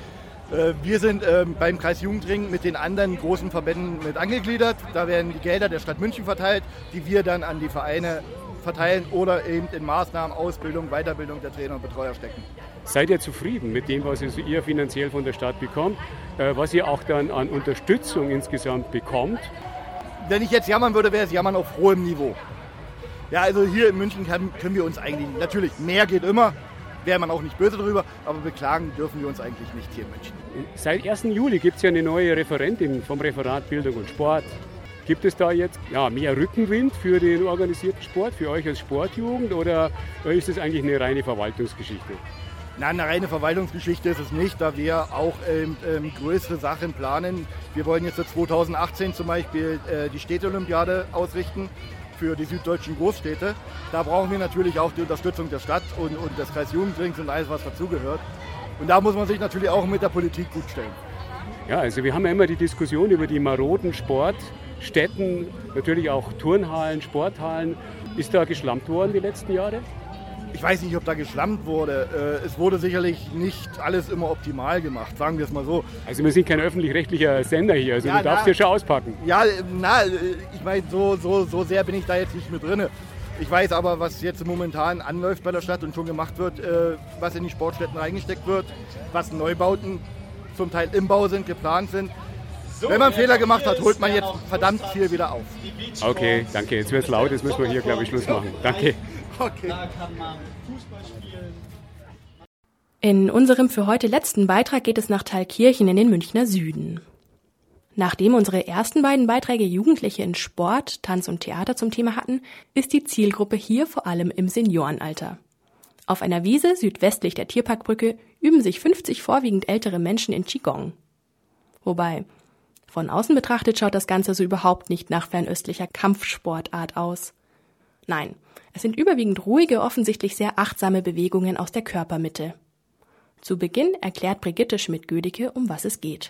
Speaker 7: Wir sind ähm, beim Kreis Jugendring mit den anderen großen Verbänden mit angegliedert. Da werden die Gelder der Stadt München verteilt, die wir dann an die Vereine verteilen oder eben in Maßnahmen, Ausbildung, Weiterbildung der Trainer und Betreuer stecken.
Speaker 1: Seid ihr zufrieden mit dem, was ihr finanziell von der Stadt bekommt, was ihr auch dann an Unterstützung insgesamt bekommt?
Speaker 7: Wenn ich jetzt jammern würde, wäre es Jammern auf hohem Niveau. Ja, also hier in München kann, können wir uns eigentlich, natürlich, mehr geht immer, wäre man auch nicht böse drüber, aber beklagen dürfen wir uns eigentlich nicht hier in München.
Speaker 1: Seit ersten Juli gibt es ja eine neue Referentin vom Referat Bildung und Sport. Gibt es da jetzt ja, mehr Rückenwind für den organisierten Sport, für euch als Sportjugend oder ist es eigentlich eine reine Verwaltungsgeschichte?
Speaker 7: Nein, eine reine Verwaltungsgeschichte ist es nicht, da wir auch ähm, ähm, größere Sachen planen. Wir wollen jetzt zweitausendachtzehn zum Beispiel äh, die Städteolympiade ausrichten für die süddeutschen Großstädte. Da brauchen wir natürlich auch die Unterstützung der Stadt und, und des Kreis Jugendrings und alles, was dazugehört. Und da muss man sich natürlich auch mit der Politik gut stellen.
Speaker 1: Ja, also wir haben ja immer die Diskussion über die maroden Sportstätten, natürlich auch Turnhallen, Sporthallen. Ist da geschlampt worden die letzten Jahre?
Speaker 7: Ich weiß nicht, ob da geschlampt wurde. Es wurde sicherlich nicht alles immer optimal gemacht, sagen wir es mal so.
Speaker 1: Also wir sind kein öffentlich-rechtlicher Sender hier, also ja, du darfst na, ja schon auspacken.
Speaker 7: Ja, na, ich meine, so, so, so sehr bin ich da jetzt nicht mit drin. Ich weiß aber, was jetzt momentan anläuft bei der Stadt und schon gemacht wird, was in die Sportstätten reingesteckt wird, was Neubauten zum Teil im Bau sind, geplant sind. Wenn man Fehler gemacht hat, holt man jetzt verdammt viel wieder auf.
Speaker 1: Okay, danke. Jetzt wird es laut, jetzt müssen wir hier, glaube ich, Schluss machen. Danke.
Speaker 7: Okay.
Speaker 8: Da kann man Fußball spielen.
Speaker 2: In unserem für heute letzten Beitrag geht es nach Thalkirchen in den Münchner Süden. Nachdem unsere ersten beiden Beiträge Jugendliche in Sport, Tanz und Theater zum Thema hatten, ist die Zielgruppe hier vor allem im Seniorenalter. Auf einer Wiese südwestlich der Tierparkbrücke üben sich fünfzig vorwiegend ältere Menschen in Qigong. Wobei, von außen betrachtet schaut das Ganze so überhaupt nicht nach fernöstlicher Kampfsportart aus. Nein, es sind überwiegend ruhige, offensichtlich sehr achtsame Bewegungen aus der Körpermitte. Zu Beginn erklärt Brigitte Schmidt-Gödicke, um was es geht.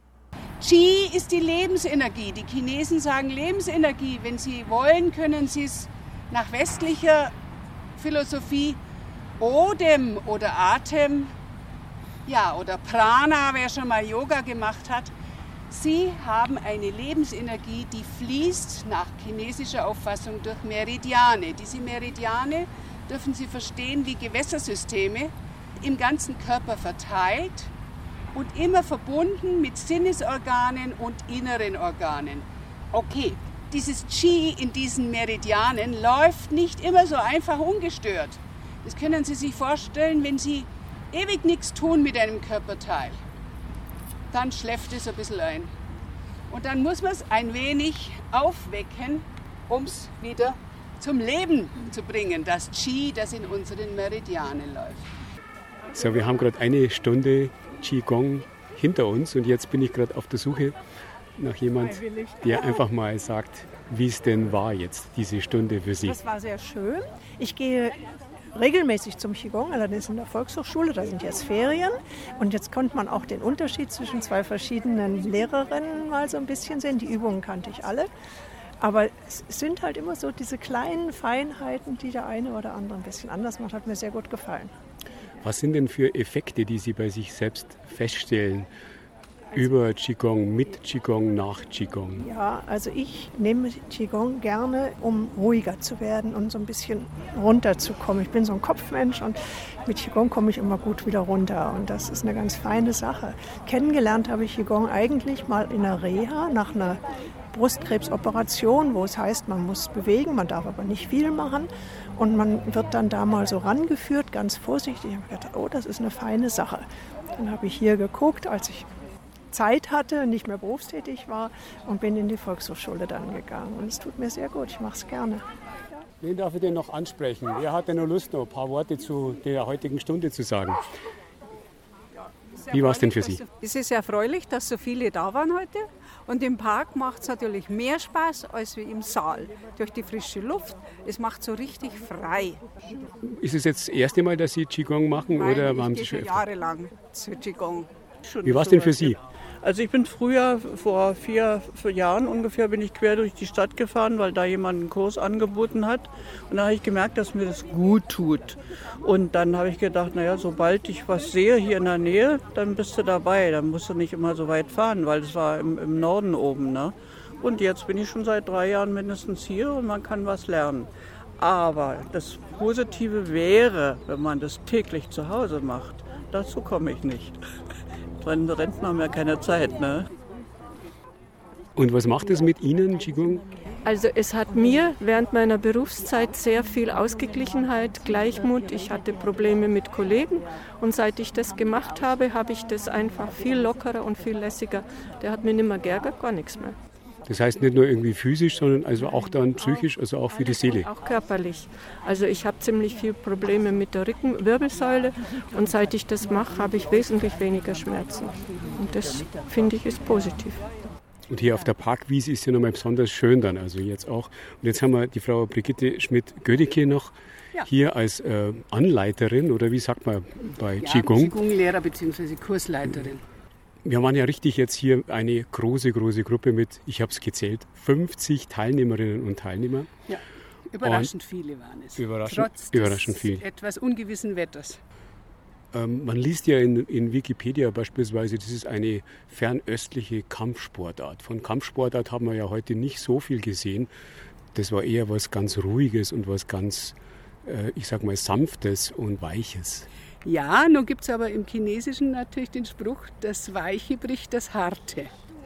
Speaker 9: Qi ist die Lebensenergie. Die Chinesen sagen Lebensenergie. Wenn Sie wollen, können Sie es nach westlicher Philosophie Odem oder Atem, ja, oder Prana, wer schon mal Yoga gemacht hat. Sie haben eine Lebensenergie, die fließt nach chinesischer Auffassung durch Meridiane. Diese Meridiane dürfen Sie verstehen wie Gewässersysteme, im ganzen Körper verteilt und immer verbunden mit Sinnesorganen und inneren Organen. Okay, dieses Qi in diesen Meridianen läuft nicht immer so einfach ungestört. Das können Sie sich vorstellen, wenn Sie ewig nichts tun mit einem Körperteil. Dann schläft es ein bisschen ein. Und dann muss man es ein wenig aufwecken, um es wieder zum Leben zu bringen, das Qi, das in unseren Meridianen läuft.
Speaker 1: So, wir haben gerade eine Stunde Qigong hinter uns und jetzt bin ich gerade auf der Suche nach jemand, der einfach mal sagt, wie es denn war jetzt, diese Stunde für Sie.
Speaker 10: Das war sehr schön. Ich gehe regelmäßig zum Qigong, allerdings in der Volkshochschule, da sind jetzt Ferien. Und jetzt konnte man auch den Unterschied zwischen zwei verschiedenen Lehrerinnen mal so ein bisschen sehen. Die Übungen kannte ich alle. Aber es sind halt immer so diese kleinen Feinheiten, die der eine oder andere ein bisschen anders macht. Hat mir sehr gut gefallen.
Speaker 1: Was sind denn für Effekte, die Sie bei sich selbst feststellen? Über Qigong, mit Qigong, nach Qigong?
Speaker 10: Ja, also ich nehme Qigong gerne, um ruhiger zu werden und so ein bisschen runterzukommen. Ich bin so ein Kopfmensch und mit Qigong komme ich immer gut wieder runter und das ist eine ganz feine Sache. Kennengelernt habe ich Qigong eigentlich mal in der Reha nach einer Brustkrebsoperation, wo es heißt, man muss bewegen, man darf aber nicht viel machen und man wird dann da mal so rangeführt, ganz vorsichtig. Ich habe gedacht, oh, das ist eine feine Sache. Dann habe ich hier geguckt, als ich Zeit hatte, nicht mehr berufstätig war und bin in die Volkshochschule dann gegangen. Und es tut mir sehr gut, ich mache es gerne.
Speaker 1: Wen darf ich denn noch ansprechen? Wer hat denn noch Lust, noch ein paar Worte zu der heutigen Stunde zu sagen? Wie war es denn für Sie?
Speaker 9: Es ist erfreulich, dass so viele da waren heute. Und im Park macht es natürlich mehr Spaß als wie im Saal. Durch die frische Luft, es macht so richtig frei.
Speaker 1: Ist es jetzt das erste Mal, dass Sie Qigong machen?
Speaker 9: Nein,
Speaker 1: oder
Speaker 9: ich
Speaker 1: haben
Speaker 9: gehe
Speaker 1: Sie schon
Speaker 9: schon jahrelang zu Qigong.
Speaker 1: Schon Wie war es denn für Sie?
Speaker 11: Also ich bin früher, vor vier, vier Jahren ungefähr, bin ich quer durch die Stadt gefahren, weil da jemand einen Kurs angeboten hat. Und da habe ich gemerkt, dass mir das gut tut. Und dann habe ich gedacht, naja, sobald ich was sehe hier in der Nähe, dann bist du dabei. Dann musst du nicht immer so weit fahren, weil das war im, im Norden oben. Ne? Und jetzt bin ich schon seit drei Jahren mindestens hier und man kann was lernen. Aber das Positive wäre, wenn man das täglich zu Hause macht. Dazu komme ich nicht. Rentner haben ja keine Zeit, ne?
Speaker 1: Und was macht es mit Ihnen, Qigong?
Speaker 12: Also es hat mir während meiner Berufszeit sehr viel Ausgeglichenheit, Gleichmut. Ich hatte Probleme mit Kollegen und seit ich das gemacht habe, habe ich das einfach viel lockerer und viel lässiger. Der hat mir nicht mehr geärgert, gar nichts mehr.
Speaker 1: Das heißt nicht nur irgendwie physisch, sondern also auch dann psychisch, also auch für die Seele.
Speaker 12: Auch körperlich. Also ich habe ziemlich viele Probleme mit der Rückenwirbelsäule und seit ich das mache, habe ich wesentlich weniger Schmerzen. Und das finde ich ist positiv.
Speaker 1: Und hier auf der Parkwiese ist ja nochmal besonders schön dann, also jetzt auch. Und jetzt haben wir die Frau Brigitte Schmidt-Gödicke noch ja. hier als äh, Anleiterin, oder wie sagt man bei
Speaker 13: ja,
Speaker 1: Qigong?
Speaker 13: Qigong-Lehrer bzw. Kursleiterin.
Speaker 1: Wir waren ja richtig jetzt hier eine große, große Gruppe mit, ich habe es gezählt, fünfzig Teilnehmerinnen und Teilnehmer.
Speaker 13: Ja, überraschend und viele waren es.
Speaker 1: Überraschend,
Speaker 13: Trotz
Speaker 1: überraschend
Speaker 13: des
Speaker 1: viel.
Speaker 13: etwas ungewissen Wetters.
Speaker 1: Ähm, man liest ja in, in Wikipedia beispielsweise, das ist eine fernöstliche Kampfsportart. Von Kampfsportart haben wir ja heute nicht so viel gesehen. Das war eher was ganz Ruhiges und was ganz, äh, ich sag mal, Sanftes und Weiches.
Speaker 13: Ja, nun gibt es aber im Chinesischen natürlich den Spruch, das Weiche bricht das Harte.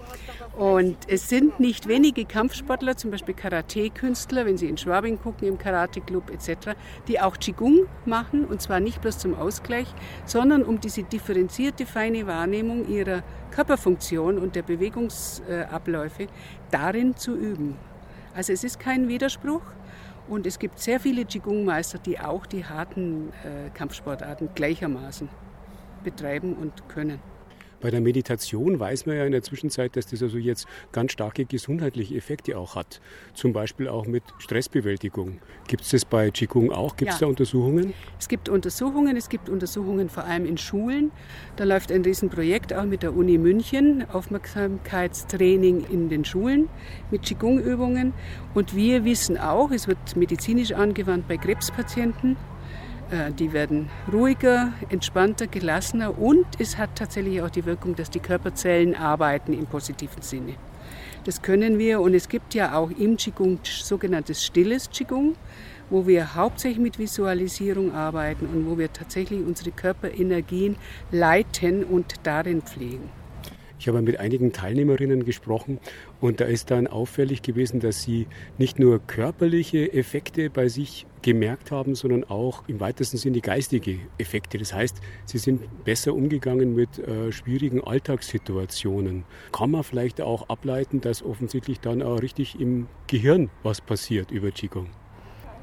Speaker 13: Und es sind nicht wenige Kampfsportler, zum Beispiel Karate-Künstler, wenn Sie in Schwabing gucken, im Karate-Club et cetera, die auch Qigong machen, und zwar nicht bloß zum Ausgleich, sondern um diese differenzierte, feine Wahrnehmung ihrer Körperfunktion und der Bewegungsabläufe darin zu üben. Also es ist kein Widerspruch. Und es gibt sehr viele Qigong-Meister, die auch die harten äh, Kampfsportarten gleichermaßen betreiben und können.
Speaker 1: Bei der Meditation weiß man ja in der Zwischenzeit, dass das also jetzt ganz starke gesundheitliche Effekte auch hat. Zum Beispiel auch mit Stressbewältigung. Gibt es das bei Qigong auch? Gibt es ja. da Untersuchungen?
Speaker 13: Es gibt Untersuchungen, es gibt Untersuchungen vor allem in Schulen. Da läuft ein Riesenprojekt auch mit der Uni München, Aufmerksamkeitstraining in den Schulen mit Qigong-Übungen. Und wir wissen auch, es wird medizinisch angewandt bei Krebspatienten. Die werden ruhiger, entspannter, gelassener und es hat tatsächlich auch die Wirkung, dass die Körperzellen arbeiten im positiven Sinne. Das können wir, und es gibt ja auch im Qigong sogenanntes stilles Qigong, wo wir hauptsächlich mit Visualisierung arbeiten und wo wir tatsächlich unsere Körperenergien leiten und darin pflegen.
Speaker 1: Ich habe mit einigen Teilnehmerinnen gesprochen und da ist dann auffällig gewesen, dass sie nicht nur körperliche Effekte bei sich gemerkt haben, sondern auch im weitesten Sinne geistige Effekte. Das heißt, sie sind besser umgegangen mit äh, schwierigen Alltagssituationen. Kann man vielleicht auch ableiten, dass offensichtlich dann auch richtig im Gehirn was passiert über Qigong?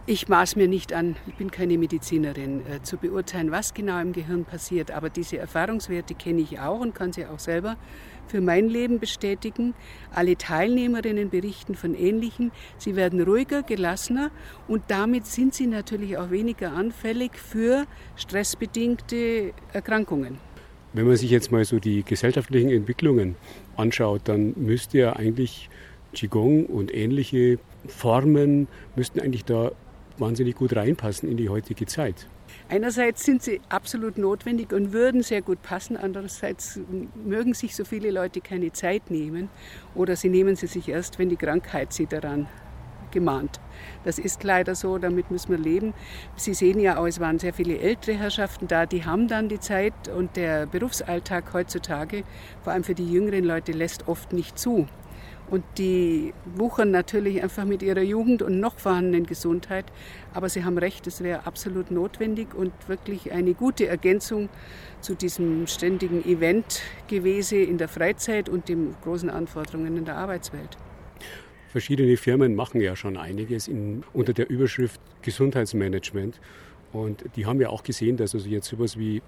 Speaker 13: Ich maß mir nicht an, ich bin keine Medizinerin, äh, zu beurteilen, was genau im Gehirn passiert. Aber diese Erfahrungswerte kenne ich auch und kann sie auch selber für mein Leben bestätigen. Alle Teilnehmerinnen berichten von Ähnlichem. Sie werden ruhiger, gelassener und damit sind sie natürlich auch weniger anfällig für stressbedingte Erkrankungen.
Speaker 1: Wenn man sich jetzt mal so die gesellschaftlichen Entwicklungen anschaut, dann müsste ja eigentlich Qigong und ähnliche Formen müssten eigentlich da wahnsinnig gut reinpassen in die heutige Zeit.
Speaker 13: Einerseits sind sie absolut notwendig und würden sehr gut passen, andererseits mögen sich so viele Leute keine Zeit nehmen oder sie nehmen sie sich erst, wenn die Krankheit sie daran gemahnt. Das ist leider so, damit müssen wir leben. Sie sehen ja auch, es waren sehr viele ältere Herrschaften da, die haben dann die Zeit und der Berufsalltag heutzutage, vor allem für die jüngeren Leute, lässt oft nicht zu. Und die wuchern natürlich einfach mit ihrer Jugend und noch vorhandenen Gesundheit. Aber Sie haben recht, es wäre absolut notwendig und wirklich eine gute Ergänzung zu diesem ständigen Eventgewese in der Freizeit und den großen Anforderungen in der Arbeitswelt.
Speaker 1: Verschiedene Firmen machen ja schon einiges in, unter der Überschrift Gesundheitsmanagement. Und die haben ja auch gesehen, dass also jetzt sowas wie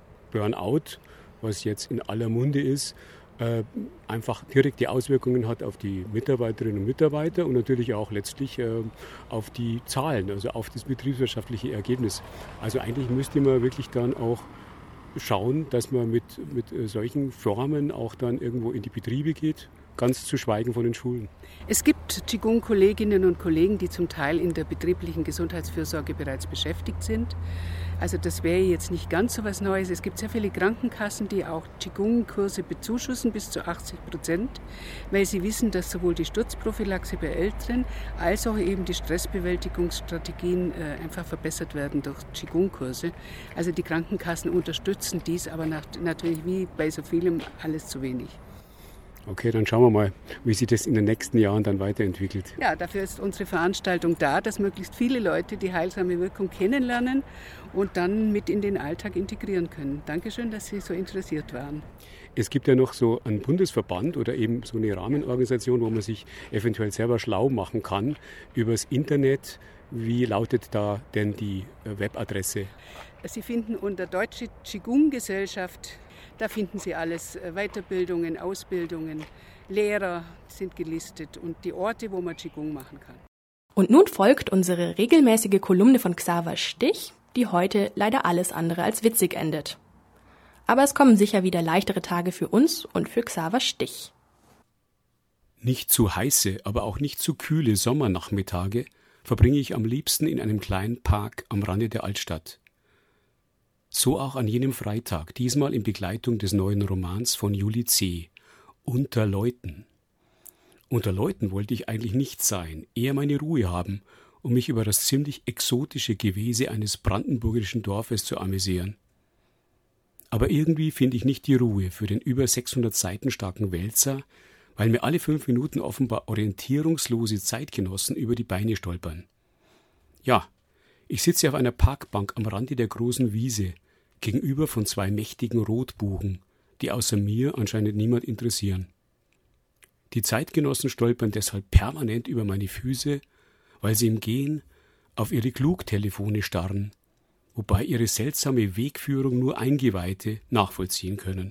Speaker 1: Burnout, was jetzt in aller Munde ist, Äh, einfach direkte Auswirkungen hat auf die Mitarbeiterinnen und Mitarbeiter und natürlich auch letztlich äh, auf die Zahlen, also auf das betriebswirtschaftliche Ergebnis. Also eigentlich müsste man wirklich dann auch schauen, dass man mit, mit äh, solchen Formen auch dann irgendwo in die Betriebe geht, ganz zu schweigen von den Schulen.
Speaker 13: Es gibt Qigong-Kolleginnen und Kollegen, die zum Teil in der betrieblichen Gesundheitsfürsorge bereits beschäftigt sind. Also das wäre jetzt nicht ganz so was Neues. Es gibt sehr viele Krankenkassen, die auch Qigong-Kurse bezuschussen, bis zu achtzig Prozent, weil sie wissen, dass sowohl die Sturzprophylaxe bei Älteren als auch eben die Stressbewältigungsstrategien äh, einfach verbessert werden durch Qigong-Kurse. Also die Krankenkassen unterstützen dies, aber nach, natürlich wie bei so vielem alles zu wenig.
Speaker 1: Okay, dann schauen wir mal, wie sich das in den nächsten Jahren dann weiterentwickelt.
Speaker 13: Ja, dafür ist unsere Veranstaltung da, dass möglichst viele Leute die heilsame Wirkung kennenlernen und dann mit in den Alltag integrieren können. Dankeschön, dass Sie so interessiert waren.
Speaker 1: Es gibt ja noch so einen Bundesverband oder eben so eine Rahmenorganisation, wo man sich eventuell selber schlau machen kann übers Internet. Wie lautet da denn die Webadresse?
Speaker 13: Sie finden unter Deutsche Qigong-Gesellschaft. Da finden Sie alles, Weiterbildungen, Ausbildungen, Lehrer sind gelistet und die Orte, wo man Qigong machen kann.
Speaker 2: Und nun folgt unsere regelmäßige Kolumne von Xaver Stich, die heute leider alles andere als witzig endet. Aber es kommen sicher wieder leichtere Tage für uns und für Xaver Stich.
Speaker 1: Nicht zu heiße, aber auch nicht zu kühle Sommernachmittage verbringe ich am liebsten in einem kleinen Park am Rande der Altstadt. So auch an jenem Freitag, diesmal in Begleitung des neuen Romans von Julie C. Unter Leuten. Unter Leuten wollte ich eigentlich nicht sein, eher meine Ruhe haben, um mich über das ziemlich exotische Gewese eines brandenburgischen Dorfes zu amüsieren. Aber irgendwie finde ich nicht die Ruhe für den über sechshundert Seiten starken Wälzer, weil mir alle fünf Minuten offenbar orientierungslose Zeitgenossen über die Beine stolpern. Ja, ich sitze auf einer Parkbank am Rande der großen Wiese, gegenüber von zwei mächtigen Rotbuchen, die außer mir anscheinend niemand interessieren. Die Zeitgenossen stolpern deshalb permanent über meine Füße, weil sie im Gehen auf ihre Klugtelefone starren, wobei ihre seltsame Wegführung nur Eingeweihte nachvollziehen können.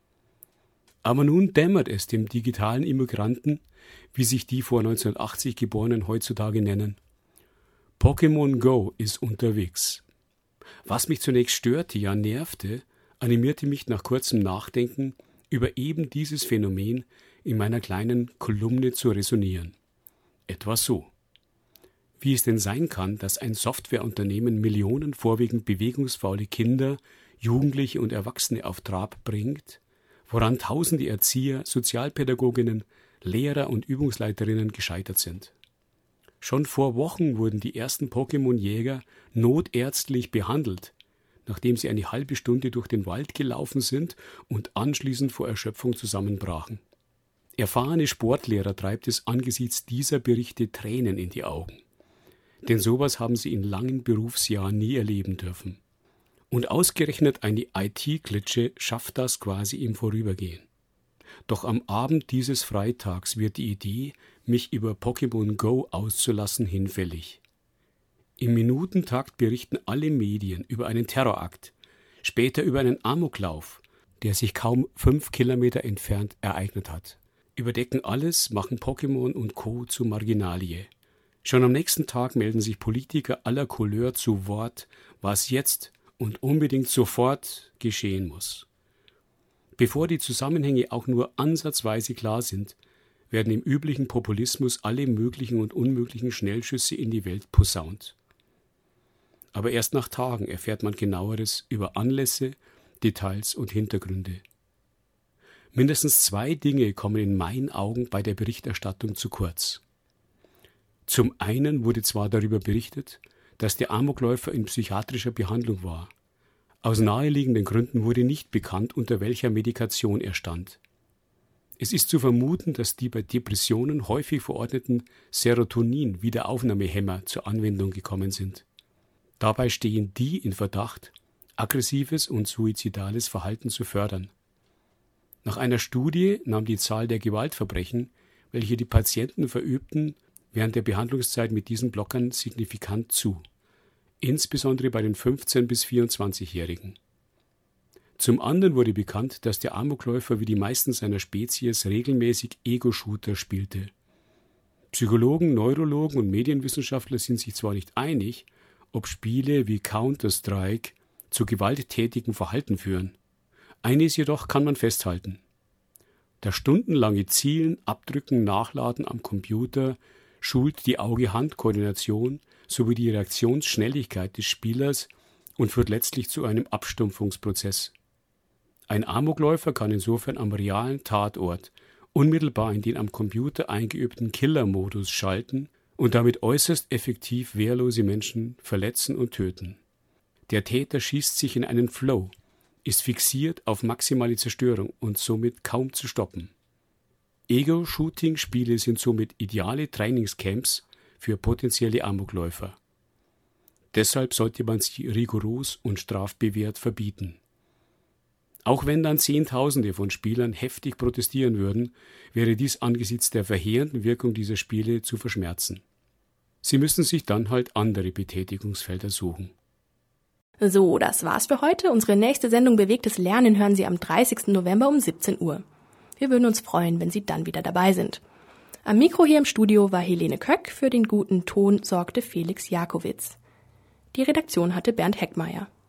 Speaker 1: Aber nun dämmert es dem digitalen Immigranten, wie sich die vor neunzehnhundertachtzig Geborenen heutzutage nennen. Pokémon Go ist unterwegs. Was mich zunächst störte, ja nervte, animierte mich nach kurzem Nachdenken über eben dieses Phänomen in meiner kleinen Kolumne zu resonieren. Etwa so. Wie es denn sein kann, dass ein Softwareunternehmen Millionen vorwiegend bewegungsfaule Kinder, Jugendliche und Erwachsene auf Trab bringt, woran tausende Erzieher, Sozialpädagoginnen, Lehrer und Übungsleiterinnen gescheitert sind. Schon vor Wochen wurden die ersten Pokémon-Jäger notärztlich behandelt, nachdem sie eine halbe Stunde durch den Wald gelaufen sind und anschließend vor Erschöpfung zusammenbrachen. Erfahrene Sportlehrer treibt es angesichts dieser Berichte Tränen in die Augen. Denn sowas haben sie in langen Berufsjahren nie erleben dürfen. Und ausgerechnet eine I T-Klitsche schafft das quasi im Vorübergehen. Doch am Abend dieses Freitags wird die Idee, mich über Pokémon Go auszulassen, hinfällig. Im Minutentakt berichten alle Medien über einen Terrorakt, später über einen Amoklauf, der sich kaum fünf Kilometer entfernt ereignet hat. Überdecken alles, machen Pokémon und Co. zu Marginalie. Schon am nächsten Tag melden sich Politiker aller Couleur zu Wort, was jetzt und unbedingt sofort geschehen muss. Bevor die Zusammenhänge auch nur ansatzweise klar sind, werden im üblichen Populismus alle möglichen und unmöglichen Schnellschüsse in die Welt posaunt. Aber erst nach Tagen erfährt man Genaueres über Anlässe, Details und Hintergründe. Mindestens zwei Dinge kommen in meinen Augen bei der Berichterstattung zu kurz. Zum einen wurde zwar darüber berichtet, dass der Amokläufer in psychiatrischer Behandlung war. Aus naheliegenden Gründen wurde nicht bekannt, unter welcher Medikation er stand. Es ist zu vermuten, dass die bei Depressionen häufig verordneten Serotonin-Wiederaufnahmehämmer zur Anwendung gekommen sind. Dabei stehen die in Verdacht, aggressives und suizidales Verhalten zu fördern. Nach einer Studie nahm die Zahl der Gewaltverbrechen, welche die Patienten verübten, während der Behandlungszeit mit diesen Blockern signifikant zu, insbesondere bei den fünfzehn- bis vierundzwanzigjährigen. Zum anderen wurde bekannt, dass der Amokläufer wie die meisten seiner Spezies regelmäßig Ego-Shooter spielte. Psychologen, Neurologen und Medienwissenschaftler sind sich zwar nicht einig, ob Spiele wie Counter-Strike zu gewalttätigem Verhalten führen. Eines jedoch kann man festhalten: Das stundenlange Zielen, Abdrücken, Nachladen am Computer schult die Auge-Hand-Koordination sowie die Reaktionsschnelligkeit des Spielers und führt letztlich zu einem Abstumpfungsprozess. Ein Amokläufer kann insofern am realen Tatort unmittelbar in den am Computer eingeübten Killer-Modus schalten und damit äußerst effektiv wehrlose Menschen verletzen und töten. Der Täter schießt sich in einen Flow, ist fixiert auf maximale Zerstörung und somit kaum zu stoppen. Ego-Shooting-Spiele sind somit ideale Trainingscamps für potenzielle Amokläufer. Deshalb sollte man sie rigoros und strafbewehrt verbieten. Auch wenn dann Zehntausende von Spielern heftig protestieren würden, wäre dies angesichts der verheerenden Wirkung dieser Spiele zu verschmerzen. Sie müssen sich dann halt andere Betätigungsfelder suchen.
Speaker 2: So, das war's für heute. Unsere nächste Sendung Bewegtes Lernen hören Sie am dreißigsten November um siebzehn Uhr. Wir würden uns freuen, wenn Sie dann wieder dabei sind. Am Mikro hier im Studio war Helene Köck, für den guten Ton sorgte Felix Jakowitz. Die Redaktion hatte Bernd Heckmeier.